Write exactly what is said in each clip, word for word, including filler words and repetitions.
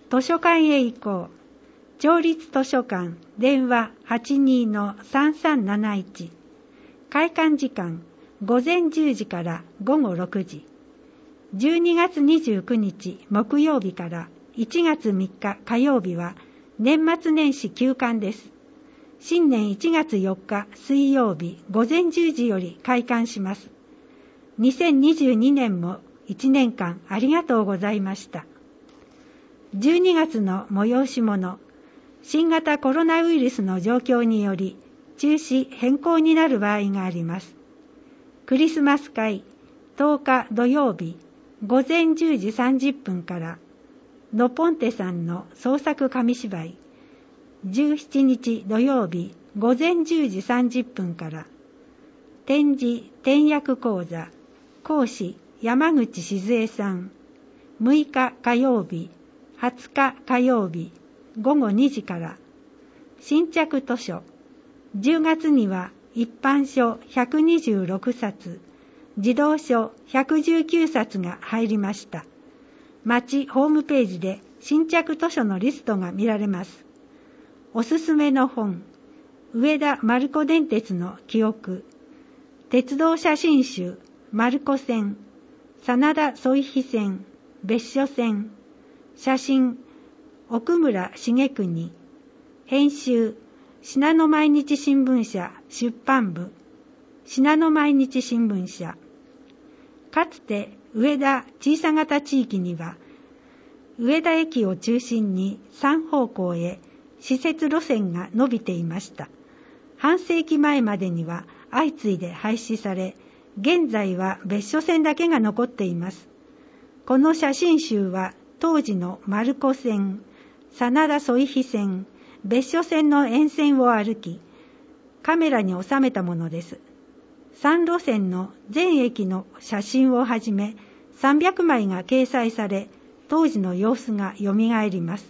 図書館へ行こう。町立図書館、電話 はちにーのさんさんなないち。開館時間、午前じゅうじから午後ろくじ。じゅうにがつにじゅうくにち木曜日からいちがつみっか火曜日は年末年始休館です。新年いちがつよっか水曜日午前じゅうじより開館します。にせんにじゅうにねんもいちねんかんありがとうございました。じゅうにがつの催し物、新型コロナウイルスの状況により中止変更になる場合があります。クリスマス会とおか土曜日午前じゅうじさんじゅっぷんからノポンテさんの創作紙芝居、じゅうしちにち土曜日午前じゅうじさんじゅっぷんから展示点訳講座、講師山口静江さん、むいか火曜日はつか火曜日午後にじから新着図書、じゅうがつには一般書ひゃくにじゅうろくさつ、児童書ひゃくじゅうきゅうさつが入りました。町ホームページで新着図書のリストが見られます。おすすめの本、上田丸子電鉄の記憶、鉄道写真集、丸子線、真田添肥線、別所線、写真、奥村重国、編集、信濃毎日新聞社出版部、信濃毎日新聞社。かつて上田小さ型地域には、上田駅を中心にさん方向へ私設路線が伸びていました。半世紀前までには相次いで廃止され、現在は別所線だけが残っています。この写真集は当時の丸子線、真田添肥線、別所線の沿線を歩き、カメラに収めたものです。さん路線の全駅の写真をはじめさんびゃくまいが掲載され、当時の様子がよみがえります。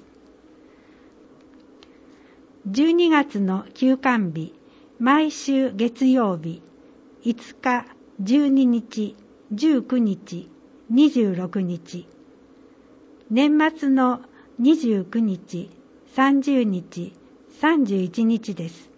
じゅうにがつの休館日、毎週月曜日、いつか、じゅうににち、じゅうくにち、にじゅうろくにち。年末のにじゅうくにち、さんじゅうにち、さんじゅういちにちです。